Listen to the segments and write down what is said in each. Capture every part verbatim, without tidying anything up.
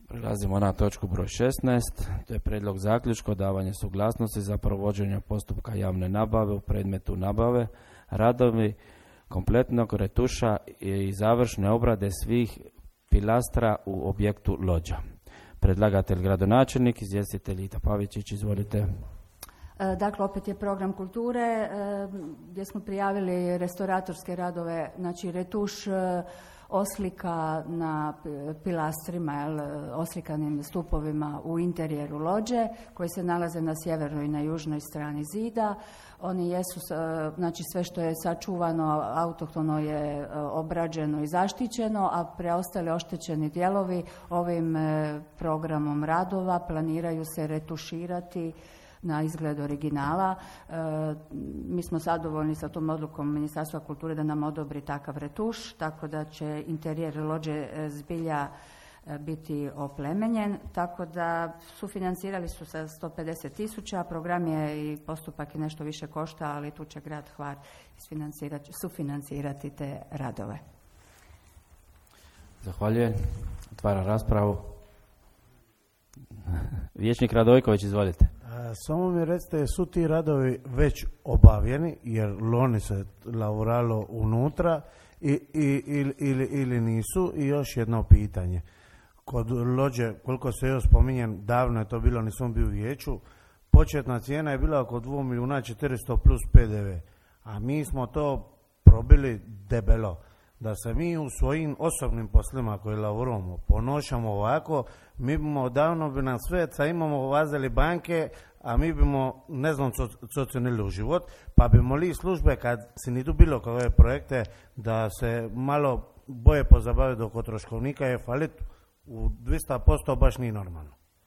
Prelazimo na točku broj šesnaest, to je prijedlog zaključka o davanju suglasnosti za provođenje postupka javne nabave u predmetu nabave, radovi kompletnog retuša i završne obrade svih pilastra u objektu Lođa. Predlagatelj gradonačelnik, izvjestitelj Ita Pavičić, izvolite. Dakle, opet je program kulture gdje smo prijavili restauratorske radove, znači retuš oslika na pilastrima, jel, oslikanim stupovima u interijeru Lođe, koji se nalaze na sjevernoj i na južnoj strani zida. Oni jesu, znači sve što je sačuvano, autohtono je obrađeno i zaštićeno, a preostali oštećeni dijelovi ovim programom radova planiraju se retuširati na izgled originala. E, mi smo zadovoljni sa tom odlukom Ministarstva kulture da nam odobri takav retuš, tako da će interijer Lođe zbilja biti oplemenjen, tako da sufinancirali su sa sto pedeset tisuća, program je i postupak je nešto više košta, ali tu će grad Hvar sufinancirati te radove. Zahvaljujem. Otvaram raspravu. Vijećnik Radojković, izvolite. Samo mi recite, su ti radovi već obavljeni, jer loni se lavoralo unutra i, i, ili, ili, ili nisu? I još jedno pitanje. Kod Lođe, koliko se još spominjem, davno je to bilo, nisam bio u vijeću, početna cijena je bila oko dva milijuna četiristo plus P D V, a mi smo to probili debelo. Da se mi u svojim osobnim poslima koje lavoramo ponošamo ovako, mi bimo davno bi nam sveca imamo vazeli banke, a mi bimo ne znam co, co cenili u život, pa bimo li službe kad se nidu bilo kakve projekte da se malo boje pozabaviti oko troškovnika je falit u dvjesto posto baš nije normalno.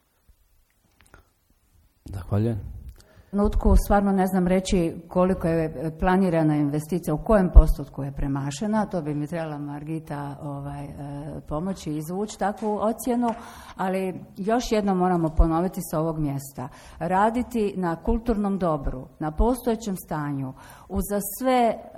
Zahvaljujem. U trenutku stvarno ne znam reći koliko je planirana investicija, u kojem postotku je premašena, to bi mi trebala Margita ovaj, e, pomoći izvući takvu ocjenu, ali još jednom moramo ponoviti sa ovog mjesta. Raditi na kulturnom dobru, na postojećem stanju, uza sve e,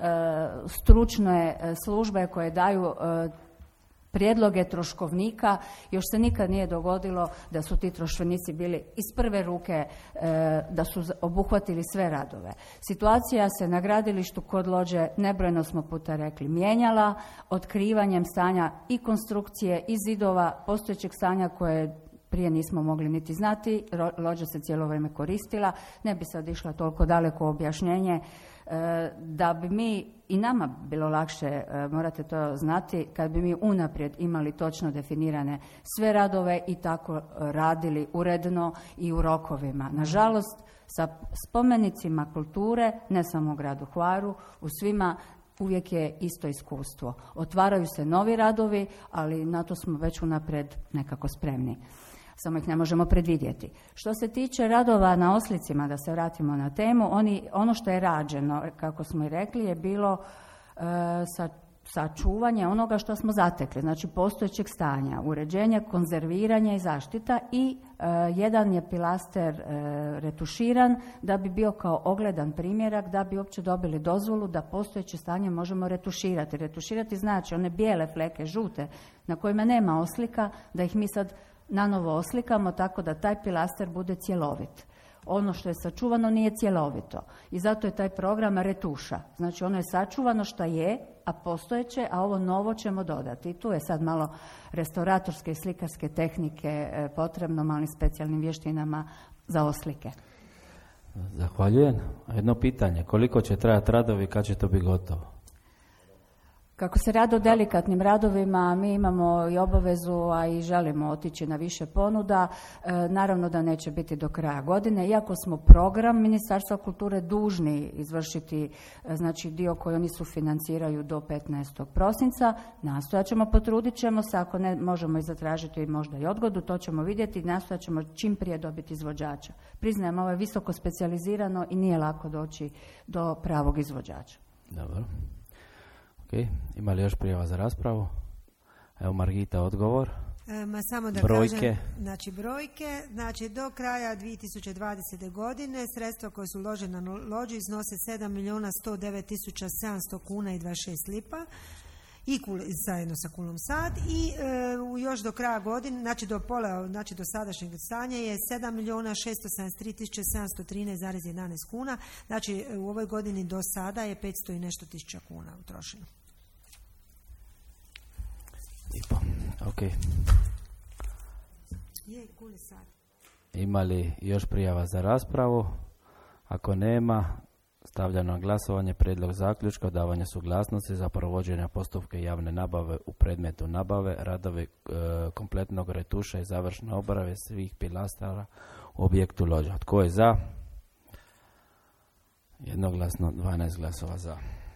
stručne službe koje daju e, prijedloge troškovnika, još se nikad nije dogodilo da su ti troškovnici bili iz prve ruke, e, da su obuhvatili sve radove. Situacija se na gradilištu kod Lođe, nebrojeno smo puta rekli, mijenjala otkrivanjem stanja i konstrukcije i zidova postojećeg stanja koje prije nismo mogli niti znati. Lođa se cijelo vrijeme koristila, ne bi sad išla toliko daleko u objašnjenje. E, da bi mi i nama bilo lakše, e, morate to znati, kad bi mi unaprijed imali točno definirane sve radove i tako radili uredno i u rokovima. Nažalost, sa spomenicima kulture, ne samo u gradu Hvaru, u svima uvijek je isto iskustvo. Otvaraju se novi radovi, ali na to smo već unaprijed nekako spremni. Samo ih ne možemo predvidjeti. Što se tiče radova na oslicima, da se vratimo na temu, oni, ono što je rađeno, kako smo i rekli, je bilo e, sa, sačuvanje onoga što smo zatekli, znači postojećeg stanja, uređenje, konzerviranje i zaštita i e, jedan je pilaster e, retuširan da bi bio kao ogledan primjerak, da bi uopće dobili dozvolu da postojeće stanje možemo retuširati. Retuširati znači one bijele fleke, žute, na kojima nema oslika, da ih mi sad nanovo oslikamo tako da taj pilaster bude cjelovit. Ono što je sačuvano nije cjelovito i zato je taj program retuša. Znači ono je sačuvano što je, a postojeće, a ovo novo ćemo dodati. I tu je sad malo restauratorske i slikarske tehnike potrebno, malim specijalnim vještinama za oslike. Zahvaljujem. Jedno pitanje, koliko će trajati radovi, kad će to biti gotovo? Kako se radi o delikatnim radovima, mi imamo i obavezu, a i želimo otići na više ponuda. E, naravno da neće biti do kraja godine, iako smo program Ministarstva kulture dužni izvršiti, znači dio koji oni sufinanciraju do petnaestog prosinca. Nastojat ćemo, potrudit ćemo se, ako ne možemo i zatražiti možda i odgodu, to ćemo vidjeti, nastojat ćemo čim prije dobiti izvođača. Priznajem, ovo je visoko specijalizirano i nije lako doći do pravog izvođača. Dobro. Okay. Ima li još prijava za raspravu? Evo Margita, odgovor. E, ma samo da brojke. Kažem, znači brojke, znači do kraja dvije tisuće dvadesete. godine sredstva koje su uložena na Lođi iznose sedam milijuna sto devet tisuća sedamsto kuna i dvadeset šest lipa i kul, zajedno sa kulom sat i e, još do kraja godine, znači do pola, znači do sadašnjeg stanja je sedam milijuna šesto sedamdeset tri tisuće sedamsto trinaest zarez jedanaest kuna, znači u ovoj godini do sada je petsto i nešto tisuća kuna utrošeno. I po, ok. Je, kuli sat. Ima li još prijava za raspravu? Ako nema, stavljam na glasovanje prijedlog zaključka o davanju suglasnosti za provođenje postupka javne nabave u predmetu nabave, radovi e, kompletnog retuša i završne obrave svih pilastara u objektu lođa. Tko je za? Jednoglasno, dvanaest glasova za.